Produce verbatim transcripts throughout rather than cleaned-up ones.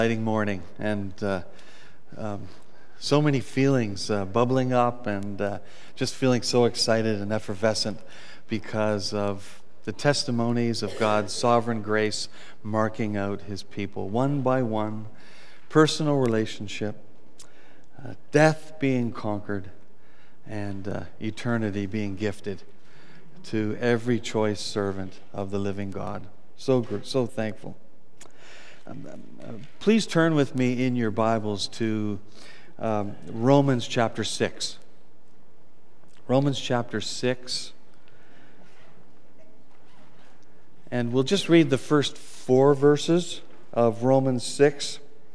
Exciting morning, and uh, um, so many feelings uh, bubbling up, and uh, just feeling so excited and effervescent because of the testimonies of God's sovereign grace marking out His people one by one, personal relationship, uh, death being conquered, and uh, eternity being gifted to every choice servant of the living God. So gr- so thankful. Um, uh, please turn with me in your Bibles to um, Romans chapter six. Romans chapter six. And we'll just read the first four verses of Romans six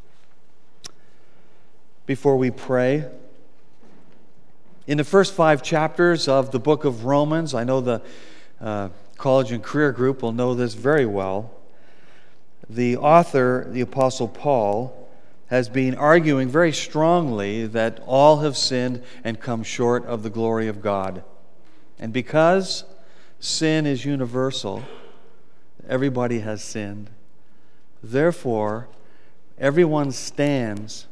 before we pray. In the first five chapters of the book of Romans, I know the uh, college and career group will know this very well. The author, the Apostle Paul, has been arguing very strongly that all have sinned and come short of the glory of God. And because sin is universal, everybody has sinned, therefore, everyone stands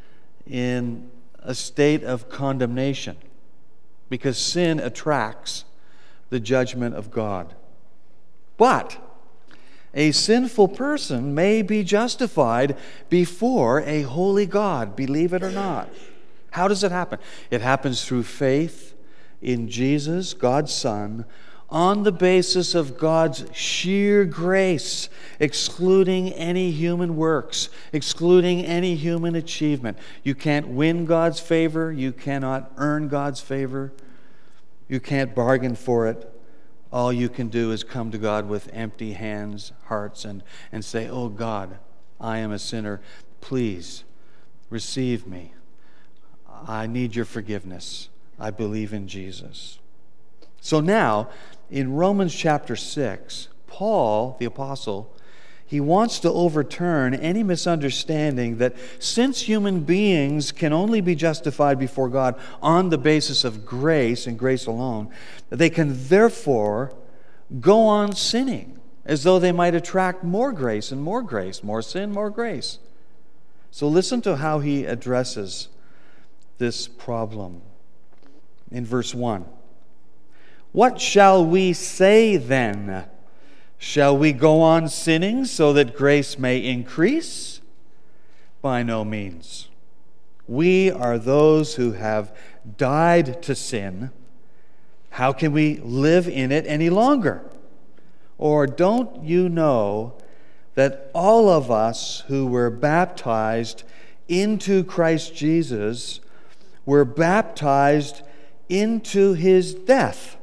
in a state of condemnation because sin attracts the judgment of God. But a sinful person may be justified before a holy God, believe it or not. How does it happen? It happens through faith in Jesus, God's Son, on the basis of God's sheer grace, excluding any human works, excluding any human achievement. You can't win God's favor. You cannot earn God's favor. You can't bargain for it. All you can do is come to God with empty hands, hearts, and, and say, "Oh God, I am a sinner. Please receive me. I need your forgiveness. I believe in Jesus." So now, in Romans chapter six, Paul, the apostle, he wants to overturn any misunderstanding that since human beings can only be justified before God on the basis of grace and grace alone, they can therefore go on sinning as though they might attract more grace and more grace, more sin, more grace. So listen to how he addresses this problem in verse one. "What shall we say then? Shall we go on sinning so that grace may increase? By no means. We are those who have died to sin. How can we live in it any longer? Or don't you know that all of us who were baptized into Christ Jesus were baptized into His death?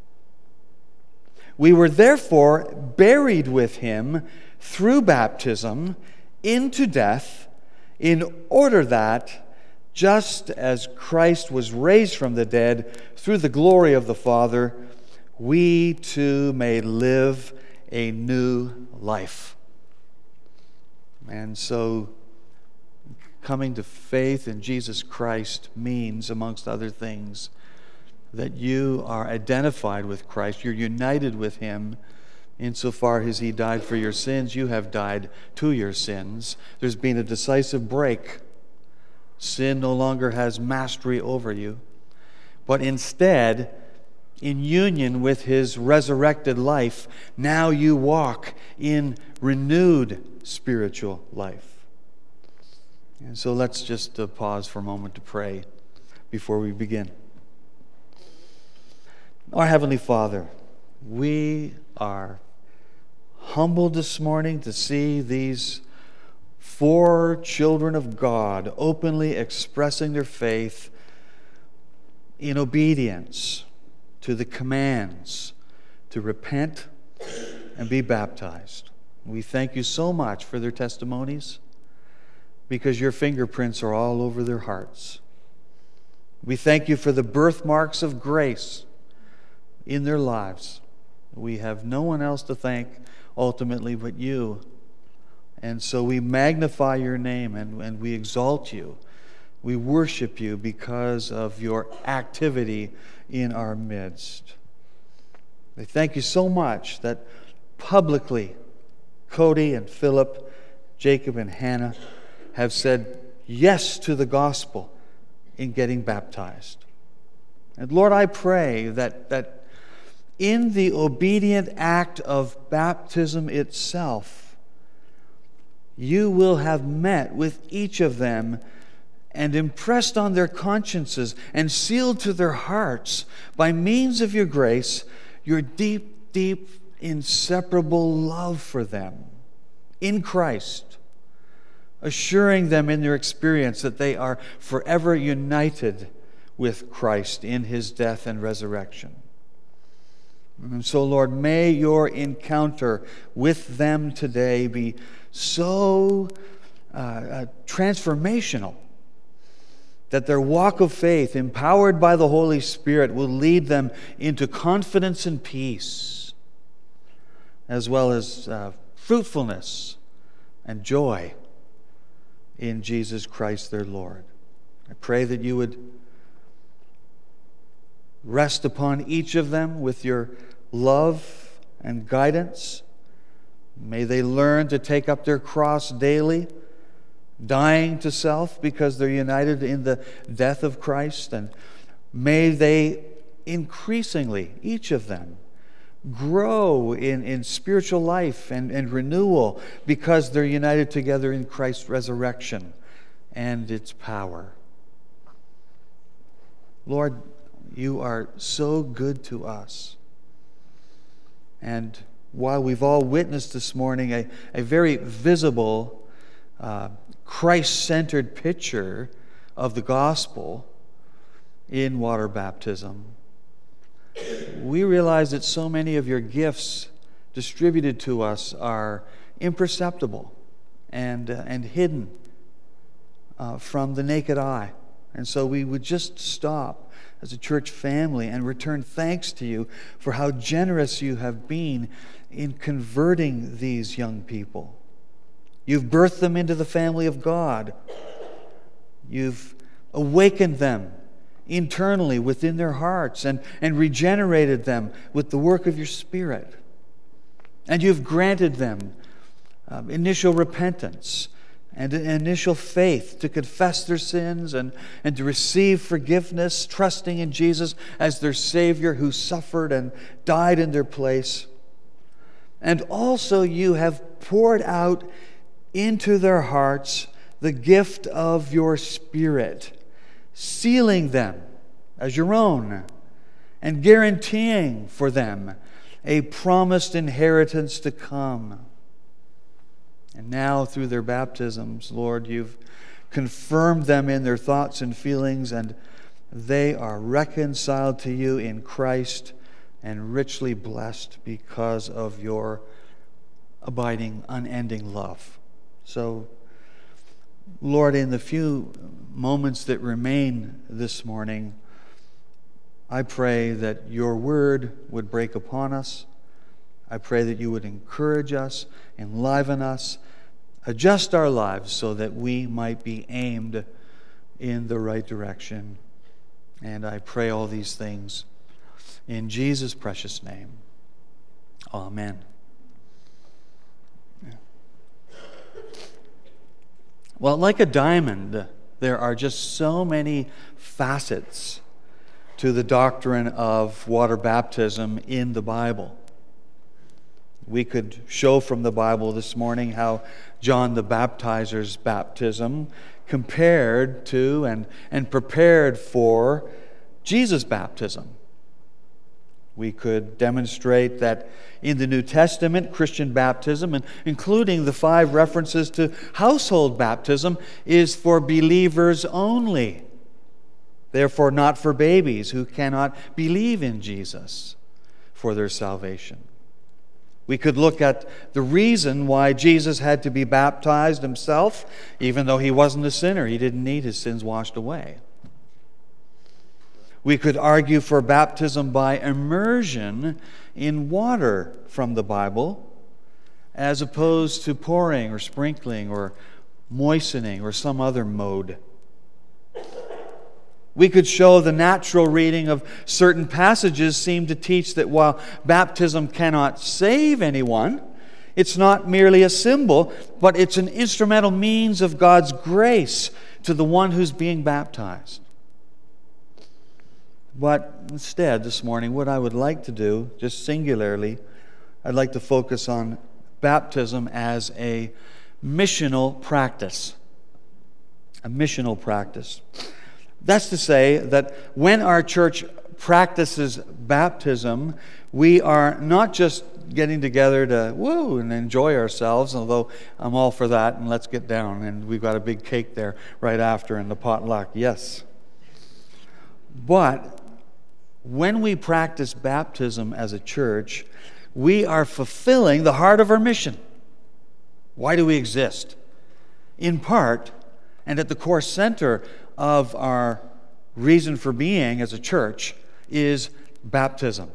We were therefore buried with Him through baptism into death, in order that, just as Christ was raised from the dead through the glory of the Father, we too may live a new life." And so, coming to faith in Jesus Christ means, amongst other things, that you are identified with Christ. You're united with Him insofar as He died for your sins. You have died to your sins. There's been a decisive break. Sin no longer has mastery over you. But instead, in union with His resurrected life, now you walk in renewed spiritual life. And so let's just uh, pause for a moment to pray before we begin. Our Heavenly Father, we are humbled this morning to see these four children of God openly expressing their faith in obedience to the commands to repent and be baptized. We thank you so much for their testimonies because your fingerprints are all over their hearts. We thank you for the birthmarks of grace in their lives. We have no one else to thank ultimately but you. And so we magnify your name and, and we exalt you. We worship you because of your activity in our midst. We thank you so much that publicly Cody and Philip, Jacob and Hannah have said yes to the gospel in getting baptized. And Lord, I pray that, that in the obedient act of baptism itself, you will have met with each of them and impressed on their consciences and sealed to their hearts by means of your grace, your deep, deep, inseparable love for them in Christ, assuring them in their experience that they are forever united with Christ in his death and resurrection. And so, Lord, may your encounter with them today be so uh, uh, transformational that their walk of faith, empowered by the Holy Spirit, will lead them into confidence and peace, as well as uh, fruitfulness and joy in Jesus Christ their Lord. I pray that you would rest upon each of them with your love and guidance. May they learn to take up their cross daily, dying to self because they're united in the death of Christ. And may they increasingly, each of them, grow in, in spiritual life and, and renewal because they're united together in Christ's resurrection and its power. Lord, you are so good to us. And while we've all witnessed this morning a, a very visible, uh, Christ-centered picture of the gospel in water baptism, we realize that so many of your gifts distributed to us are imperceptible and, uh, and hidden uh, from the naked eye. And so we would just stop as a church family and return thanks to you for how generous you have been in converting these young people. You've birthed them into the family of God. You've awakened them internally within their hearts and, and regenerated them with the work of your Spirit. And you've granted them uh, initial repentance and an initial faith to confess their sins and, and to receive forgiveness, trusting in Jesus as their Savior who suffered and died in their place. And also you have poured out into their hearts the gift of your Spirit, sealing them as your own and guaranteeing for them a promised inheritance to come. And now, through their baptisms, Lord, you've confirmed them in their thoughts and feelings, and they are reconciled to you in Christ and richly blessed because of your abiding, unending love. So, Lord, in the few moments that remain this morning, I pray that your word would break upon us. I pray that you would encourage us, enliven us, adjust our lives so that we might be aimed in the right direction. And I pray all these things in Jesus' precious name. Amen. Well, like a diamond, there are just so many facets to the doctrine of water baptism in the Bible. We could show from the Bible this morning how John the Baptizer's baptism compared to and, and prepared for Jesus' baptism. We could demonstrate that in the New Testament, Christian baptism, and including the five references to household baptism, is for believers only. Therefore, not for babies who cannot believe in Jesus for their salvation. We could look at the reason why Jesus had to be baptized himself, even though he wasn't a sinner. He didn't need his sins washed away. We could argue for baptism by immersion in water from the Bible, as opposed to pouring or sprinkling or moistening or some other mode. We could show the natural reading of certain passages seem to teach that while baptism cannot save anyone, It's not merely a symbol, but it's an instrumental means of God's grace to the one who's being baptized. But instead, this morning, what I would like to do, just singularly, I'd like to focus on baptism as a missional practice. A missional practice. That's to say that when our church practices baptism, we are not just getting together to woo and enjoy ourselves, although I'm all for that, and let's get down, and we've got a big cake there right after in the potluck, yes. But when we practice baptism as a church, we are fulfilling the heart of our mission. Why do we exist? In part, and at the core center of our reason for being as a church, is baptism.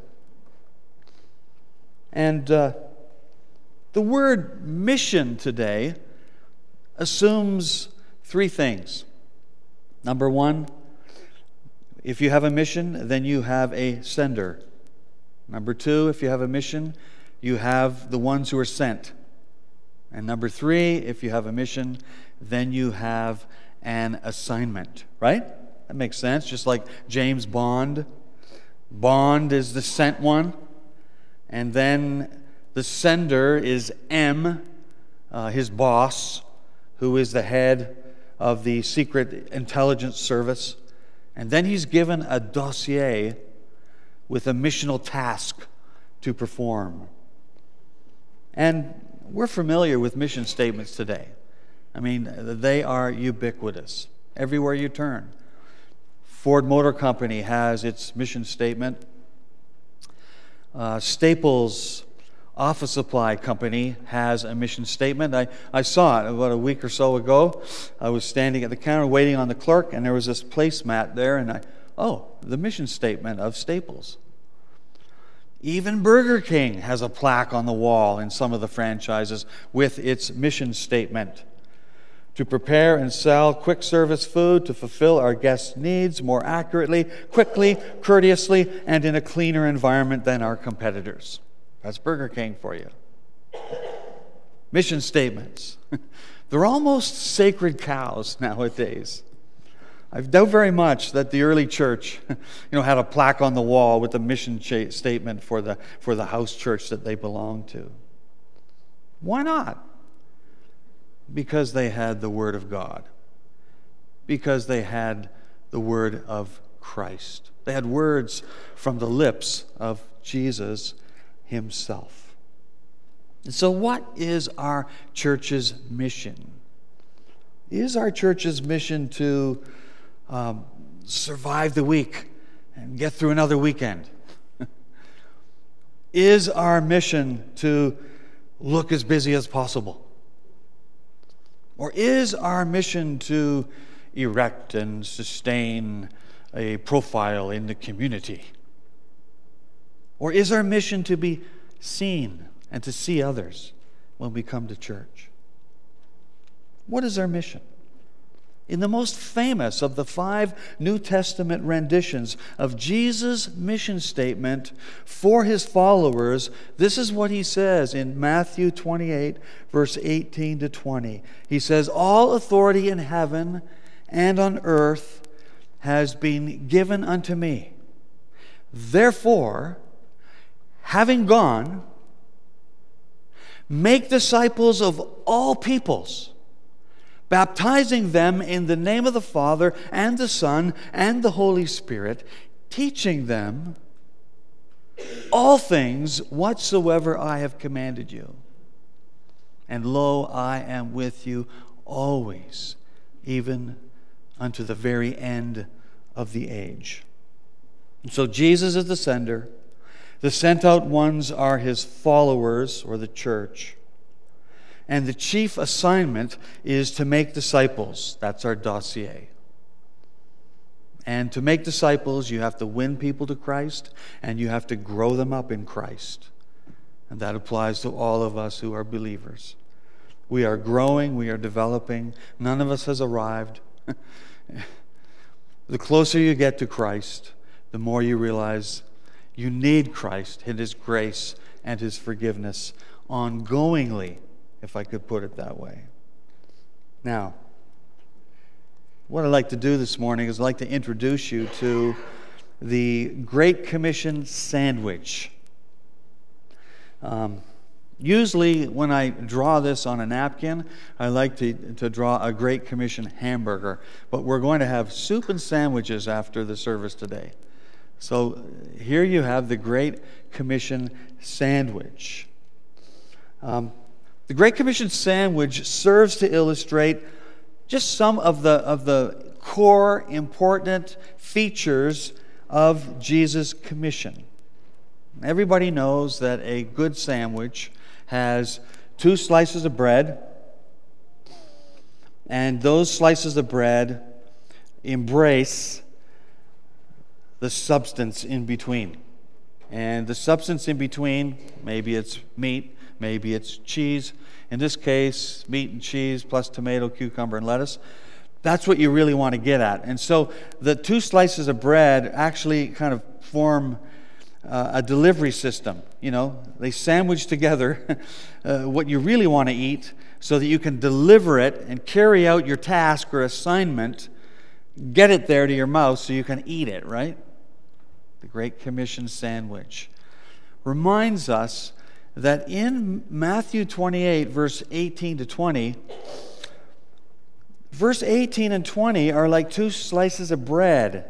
And uh, the word mission today assumes three things. Number one, if you have a mission, then you have a sender. Number two, if you have a mission, you have the ones who are sent. And number three, if you have a mission, then you have an assignment, right? That makes sense, just like James Bond. Bond is the sent one. And then the sender is M, uh, his boss, who is the head of the Secret Intelligence Service. And then he's given a dossier with a missional task to perform. And we're familiar with mission statements today. I mean, they are ubiquitous. Everywhere you turn. Ford Motor Company has its mission statement. Uh, Staples Office Supply Company has a mission statement. I, I saw it about a week or so ago. I was standing at the counter waiting on the clerk, and there was this placemat there, and I, oh, the mission statement of Staples. Even Burger King has a plaque on the wall in some of the franchises with its mission statement. To prepare and sell quick service food to fulfill our guests' needs more accurately, quickly, courteously, and in a cleaner environment than our competitors. That's Burger King for you. Mission statements. They're almost sacred cows nowadays. I doubt very much that the early church, you know, had a plaque on the wall with a mission statement for the for the house church that they belonged to. Why not? Because they had the Word of God. Because they had the Word of Christ. They had words from the lips of Jesus Himself. And so what is our church's mission? Is our church's mission to um, survive the week and get through another weekend? Is our mission to look as busy as possible? Or is our mission to erect and sustain a profile in the community? Or is our mission to be seen and to see others when we come to church? What is our mission? In the most famous of the five New Testament renditions of Jesus' mission statement for His followers, this is what He says in Matthew twenty-eight, verse eighteen to twenty. He says, "All authority in heaven and on earth has been given unto me. Therefore, having gone, make disciples of all peoples, baptizing them in the name of the Father and the Son and the Holy Spirit, teaching them all things whatsoever I have commanded you. And lo, I am with you always, even unto the very end of the age." And so Jesus is the sender. The sent out ones are His followers, or the church. And the chief assignment is to make disciples. That's our dossier. And to make disciples, you have to win people to Christ, and you have to grow them up in Christ. And that applies to all of us who are believers. We are growing, we are developing. None of us has arrived. The closer you get to Christ, the more you realize you need Christ and His grace and His forgiveness ongoingly, if I could put it that way. Now, what I'd like to do this morning is I'd like to introduce you to the Great Commission sandwich. Um, usually when I draw this on a napkin, I like to, to draw a Great Commission hamburger. But we're going to have soup and sandwiches after the service today. So here you have the Great Commission sandwich. Um, the Great Commission sandwich serves to illustrate just some of the, of the core important features of Jesus' commission. Everybody knows that a good sandwich has two slices of bread, and those slices of bread embrace the substance in between. And the substance in between, maybe it's meat, maybe it's cheese. In this case, meat and cheese plus tomato, cucumber, and lettuce. That's what you really want to get at. And so the two slices of bread actually kind of form uh, a delivery system. You know, they sandwich together uh, what you really want to eat so that you can deliver it and carry out your task or assignment, get it there to your mouth so you can eat it, right? The Great Commission sandwich reminds us that in Matthew twenty-eight, verse eighteen to twenty, verse eighteen and twenty are like two slices of bread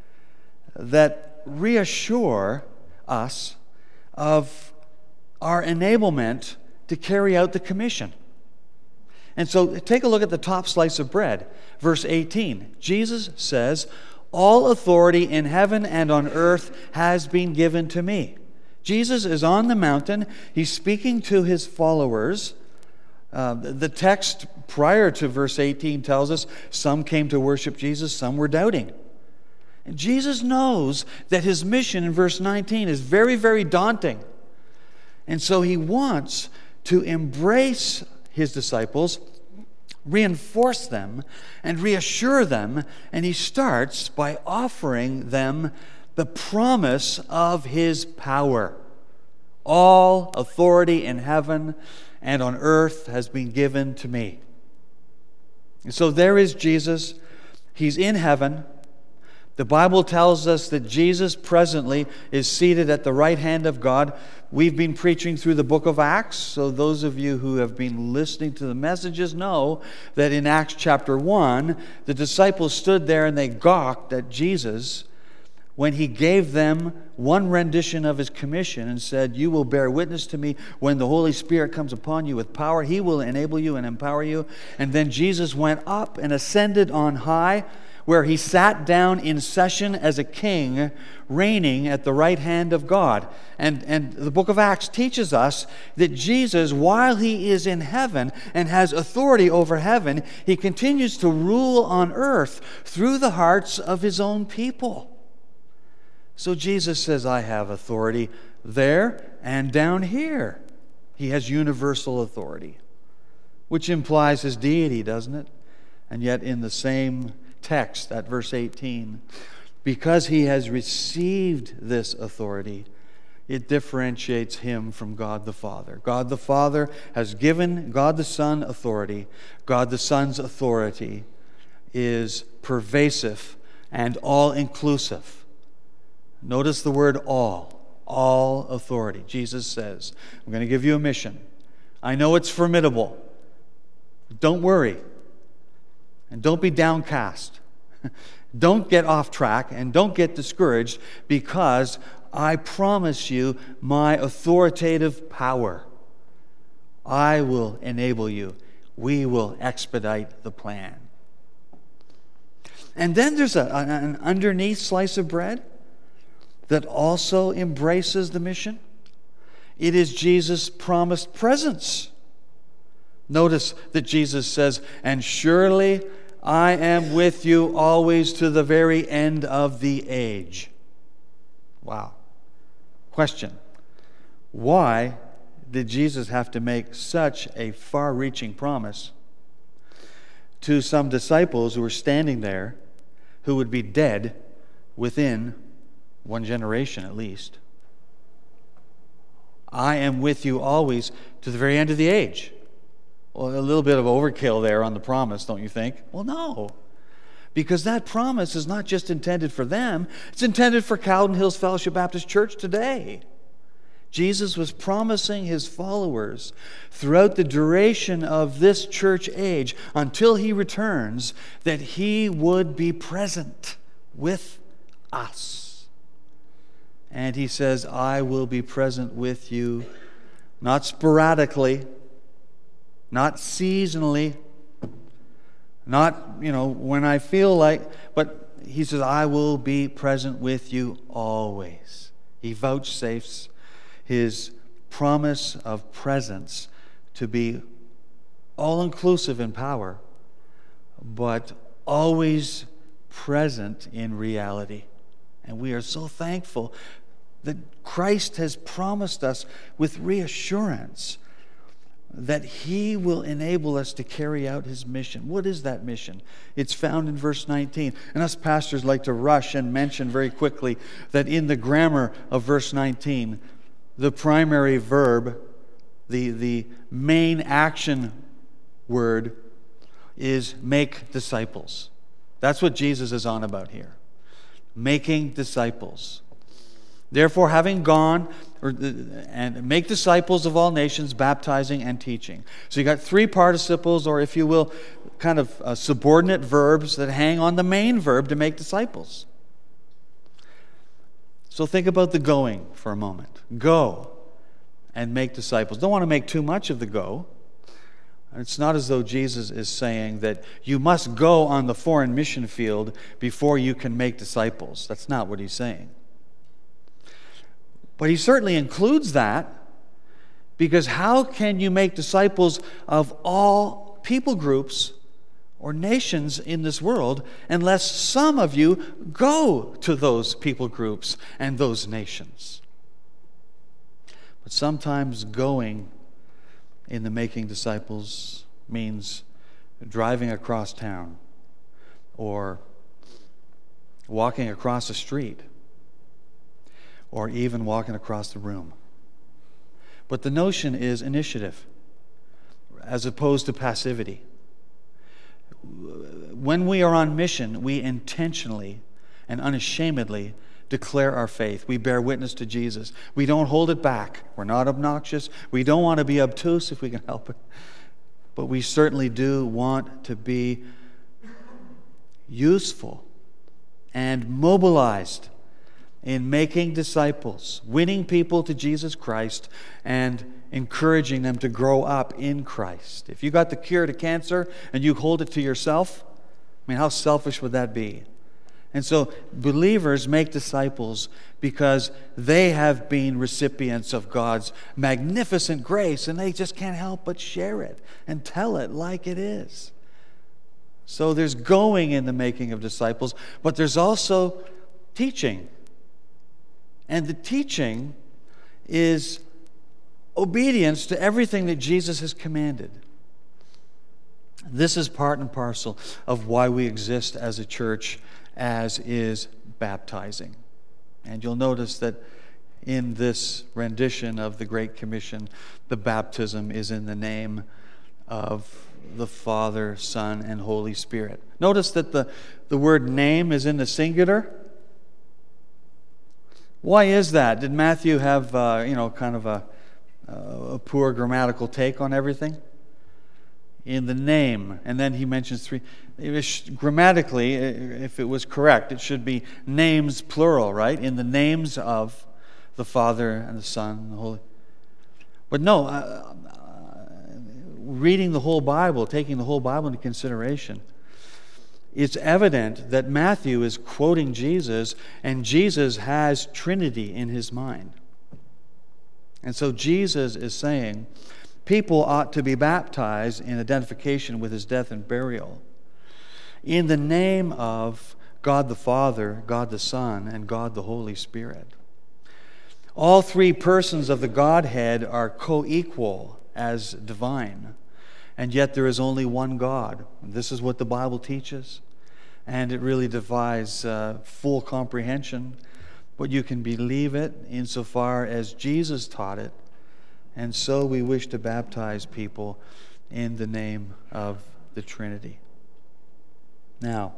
that reassure us of our enablement to carry out the commission. And so take a look at the top slice of bread. Verse eighteen, Jesus says, "All authority in heaven and on earth has been given to me." Jesus is on the mountain. He's speaking to his followers. Uh, the text prior to verse eighteen tells us some came to worship Jesus, some were doubting. And Jesus knows that his mission in verse nineteen is very, very daunting. And so he wants to embrace his disciples, reinforce them, and reassure them. And he starts by offering them the promise of his power. All authority in heaven and on earth has been given to me. And so there is Jesus. He's in heaven. The Bible tells us that Jesus presently is seated at the right hand of God. We've been preaching through the book of Acts, so those of you who have been listening to the messages know that in Acts chapter one, the disciples stood there and they gawked at Jesus when he gave them one rendition of his commission and said, "You will bear witness to me when the Holy Spirit comes upon you with power. He will enable you and empower you." And then Jesus went up and ascended on high, where he sat down in session as a king, reigning at the right hand of God. And, and the book of Acts teaches us that Jesus, while he is in heaven and has authority over heaven, he continues to rule on earth through the hearts of his own people. So Jesus says, "I have authority there and down here." He has universal authority, which implies his deity, doesn't it? And yet in the same text at verse eighteen, because he has received this authority, it differentiates him from God the Father. God the Father has given God the Son authority. God the Son's authority is pervasive and all-inclusive. Notice the word all. All authority. Jesus says, "I'm going to give you a mission. I know it's formidable. Don't worry. And don't be downcast. Don't get off track and don't get discouraged, because I promise you my authoritative power. I will enable you. We will expedite the plan." And then there's a, an underneath slice of bread that also embraces the mission. It is Jesus' promised presence. Notice that Jesus says, "And surely I am with you always to the very end of the age." Wow. Question: why did Jesus have to make such a far-reaching promise to some disciples who were standing there who would be dead within one generation at least? I am with you always to the very end of the age. Well, a little bit of overkill there on the promise, don't you think? Well, no. Because that promise is not just intended for them, it's intended for Cowden Hills Fellowship Baptist Church today. Jesus was promising his followers throughout the duration of this church age, until he returns, that he would be present with us. And he says, I will be present with you, not sporadically, not seasonally, not, you know, when I feel like, but he says, I will be present with you always. He vouchsafes his promise of presence to be all-inclusive in power, but always present in reality. And we are so thankful that Christ has promised us with reassurance that he will enable us to carry out his mission. What is that mission? It's found in verse nineteen. And us pastors like to rush and mention very quickly that in the grammar of verse nineteen, the primary verb, the, the main action word, is make disciples. That's what Jesus is on about here. Making disciples. Therefore, having gone or, and make disciples of all nations, baptizing and teaching. So you got three participles, or if you will, kind of uh, subordinate verbs that hang on the main verb to make disciples. So think about the going for a moment. Go and make disciples. Don't want to make too much of the go. It's not as though Jesus is saying that you must go on the foreign mission field before you can make disciples. That's not what he's saying. But he certainly includes that, because how can you make disciples of all people groups or nations in this world unless some of you go to those people groups and those nations? But sometimes going in the making disciples means driving across town or walking across a street, or even walking across the room. But the notion is initiative, as opposed to passivity. When we are on mission, we intentionally and unashamedly declare our faith. We bear witness to Jesus. We don't hold it back. We're not obnoxious. We don't want to be obtuse if we can help it. But we certainly do want to be useful and mobilized in making disciples, winning people to Jesus Christ, and encouraging them to grow up in Christ. If you got the cure to cancer and you hold it to yourself, I mean, how selfish would that be? And so believers make disciples because they have been recipients of God's magnificent grace, and they just can't help but share it and tell it like it is. So there's going in the making of disciples, but there's also teaching. And the teaching is obedience to everything that Jesus has commanded. This is part and parcel of why we exist as a church, as is baptizing. And you'll notice that in this rendition of the Great Commission, the baptism is in the name of the Father, Son, and Holy Spirit. Notice that the, the word name is in the singular. Why is that? Did Matthew have, uh, you know, kind of a, a poor grammatical take on everything? In the name, and then he mentions three. It was, grammatically, if it was correct, it should be names plural, right? In the names of the Father and the Son and the Holy. But no, uh, reading the whole Bible, taking the whole Bible into consideration, it's evident that Matthew is quoting Jesus, and Jesus has Trinity in his mind. And so Jesus is saying people ought to be baptized in identification with his death and burial in the name of God the Father, God the Son, and God the Holy Spirit. All three persons of the Godhead are co-equal as divine, and yet there is only one God. This is what the Bible teaches, and it really defies uh, full comprehension, but you can believe it insofar as Jesus taught it, And so we wish to baptize people in the name of the Trinity. Now,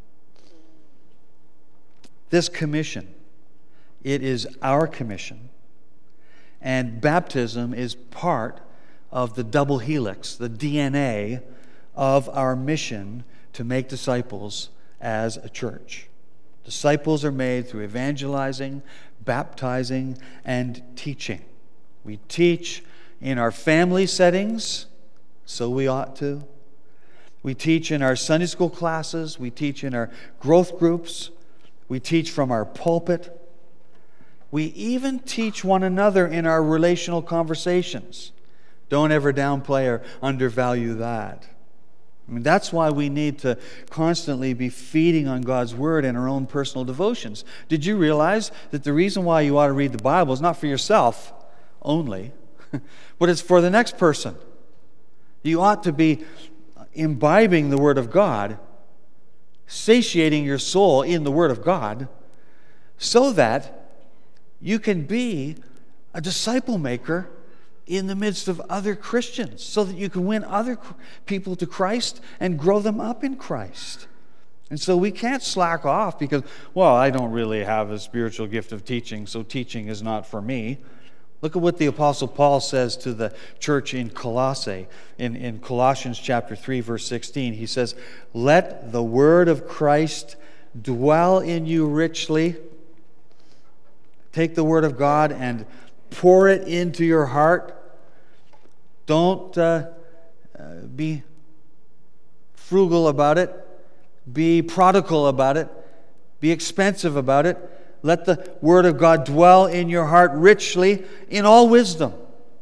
this commission, it is our commission, and baptism is part of the double helix, the D N A of our mission to make disciples as a church. Disciples are made through evangelizing, baptizing, and teaching. We teach in our family settings, so we ought to. We teach in our Sunday school classes. We teach in our growth groups. We teach from our pulpit. We even teach one another in our relational conversations. Don't ever downplay or undervalue that. I mean, that's why we need to constantly be feeding on God's Word in our own personal devotions. Did you realize that the reason why you ought to read the Bible is not for yourself only, but it's for the next person? You ought to be imbibing the Word of God, satiating your soul in the Word of God, so that you can be a disciple maker in the midst of other Christians, so that you can win other people to Christ and grow them up in Christ. And so we can't slack off because, well, I don't really have a spiritual gift of teaching, so teaching is not for me. Look at what the Apostle Paul says to the church in Colossae. In, in Colossians chapter three, verse sixteen, he says, "Let the word of Christ dwell in you richly." Take the word of God and pour it into your heart. Don't uh, uh, be frugal about it. Be prodigal about it. Be expensive about it. Let the word of God dwell in your heart richly in all wisdom.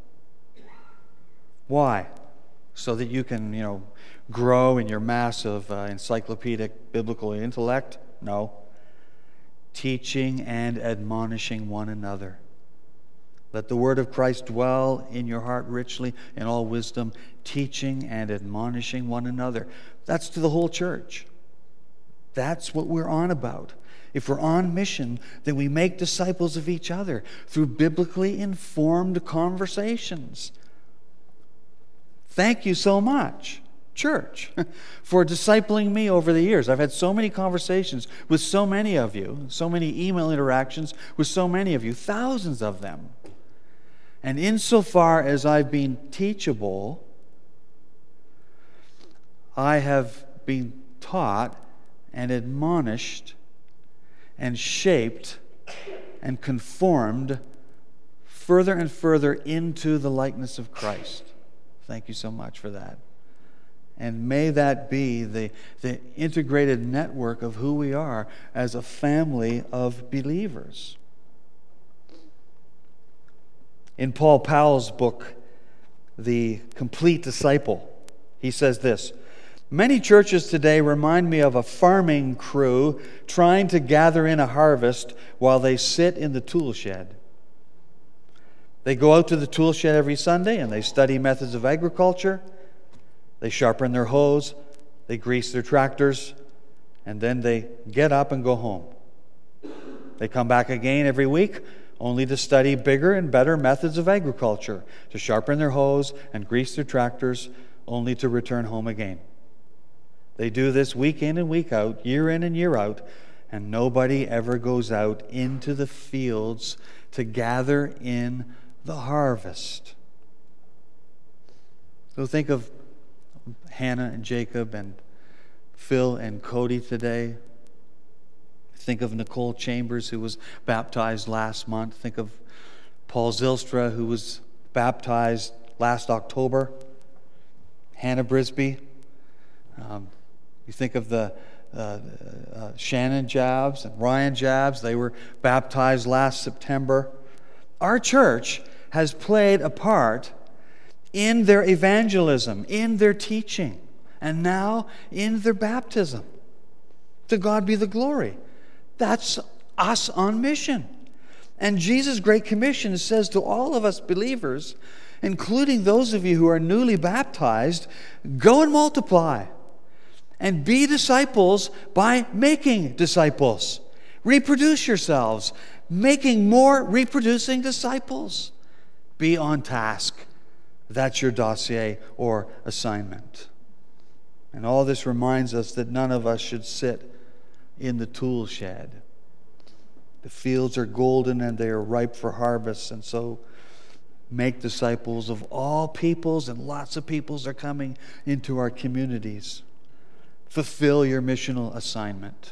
Why? So that you can, you know, grow in your massive uh, encyclopedic biblical intellect? No. Teaching and admonishing one another. Let the word of Christ dwell in your heart richly in all wisdom, teaching and admonishing one another. That's to the whole church. That's what we're on about. If we're on mission, then we make disciples of each other through biblically informed conversations. Thank you so much, church, for discipling me over the years. I've had so many conversations with so many of you, so many email interactions with so many of you, thousands of them. And insofar as I've been teachable, I have been taught and admonished and shaped and conformed further and further into the likeness of Christ. Thank you so much for that. And may that be the, the integrated network of who we are as a family of believers. In Paul Powell's book, The Complete Disciple, he says this: "Many churches today remind me of a farming crew trying to gather in a harvest while they sit in the tool shed. They go out to the tool shed every Sunday and they study methods of agriculture. They sharpen their hoes, they grease their tractors, and then they get up and go home. They come back again every week only to study bigger and better methods of agriculture, to sharpen their hoes and grease their tractors, only to return home again. They do this week in and week out, year in and year out, and nobody ever goes out into the fields to gather in the harvest." So think of Hannah and Jacob and Phil and Cody today. Think of Nicole Chambers, who was baptized last month. Think of Paul Zylstra, who was baptized last October. Hannah Brisby. Um, you think of the uh, uh, Shannon Jabs and Ryan Jabs. They were baptized last September. Our church has played a part in their evangelism, in their teaching, and now in their baptism. To God be the glory. That's us on mission. And Jesus' Great Commission says to all of us believers, including those of you who are newly baptized, go and multiply and be disciples by making disciples. Reproduce yourselves, making more reproducing disciples. Be on task. That's your dossier or assignment. And all this reminds us that none of us should sit in the tool shed. The fields are golden and they are ripe for harvest, and so make disciples of all peoples, and lots of peoples are coming into our communities. Fulfill your missional assignment.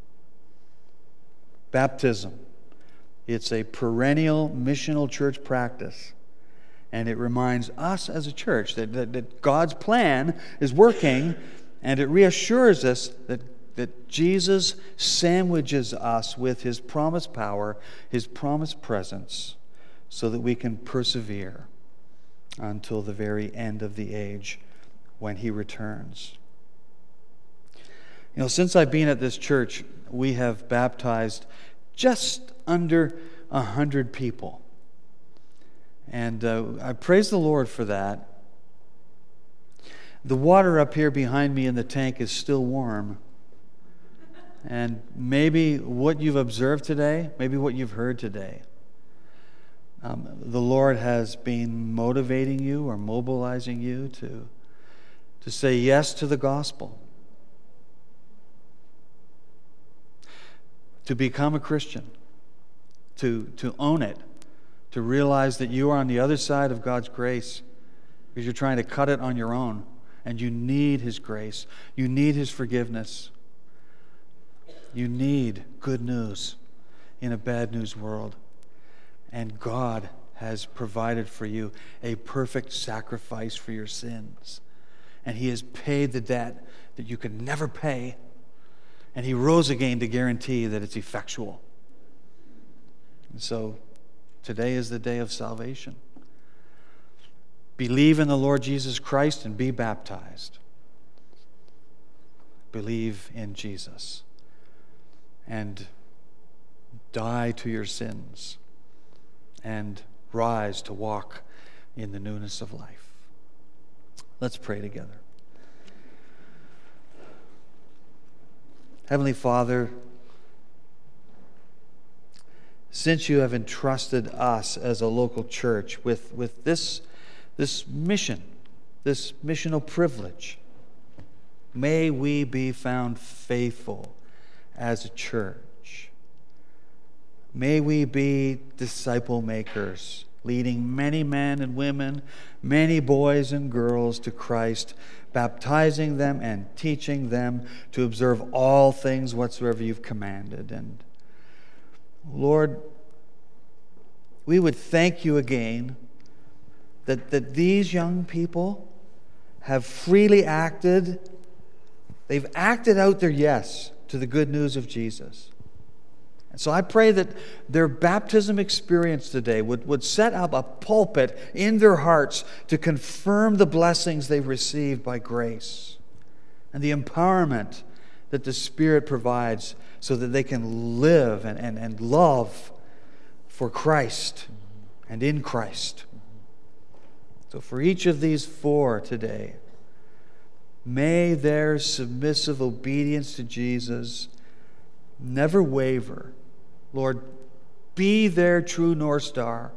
Baptism. It's a perennial missional church practice. And it reminds us as a church that, that, that God's plan is working, and it reassures us that, that Jesus sandwiches us with His promised power, His promised presence, so that we can persevere until the very end of the age when He returns. You know, since I've been at this church, we have baptized just under a hundred people. And uh, I praise the Lord for that. The water up here behind me in the tank is still warm. And maybe what you've observed today, maybe what you've heard today, um, the Lord has been motivating you or mobilizing you to, to say yes to the gospel, to become a Christian, to, to own it, to realize that you are on the other side of God's grace because you're trying to cut it on your own, and you need His grace. You need His forgiveness. You need good news in a bad news world. And God has provided for you a perfect sacrifice for your sins. And He has paid the debt that you could never pay. And He rose again to guarantee that it's effectual. And so today is the day of salvation. Believe in the Lord Jesus Christ and be baptized. Believe in Jesus and die to your sins and rise to walk in the newness of life. Let's pray together. Heavenly Father, since you have entrusted us as a local church with, with this, this mission, this missional privilege, may we be found faithful as a church. May we be disciple makers, leading many men and women, many boys and girls to Christ, baptizing them and teaching them to observe all things whatsoever you've commanded. And Lord, we would thank you again that, that these young people have freely acted. They've acted out their yes to the good news of Jesus. And so I pray that their baptism experience today would, would set up a pulpit in their hearts to confirm the blessings they've received by grace and the empowerment that the Spirit provides so that they can live and, and, and love for Christ and in Christ. So for each of these four today, may their submissive obedience to Jesus never waver. Lord, be their true North Star.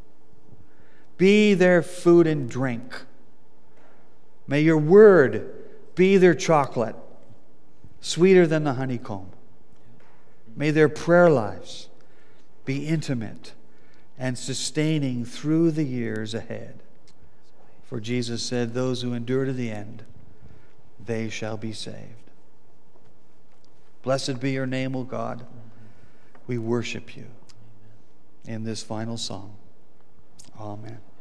Be their food and drink. May your word be their chocolate, sweeter than the honeycomb. May their prayer lives be intimate and sustaining through the years ahead. For Jesus said, those who endure to the end, they shall be saved. Blessed be your name, O God. We worship you in this final song. Amen.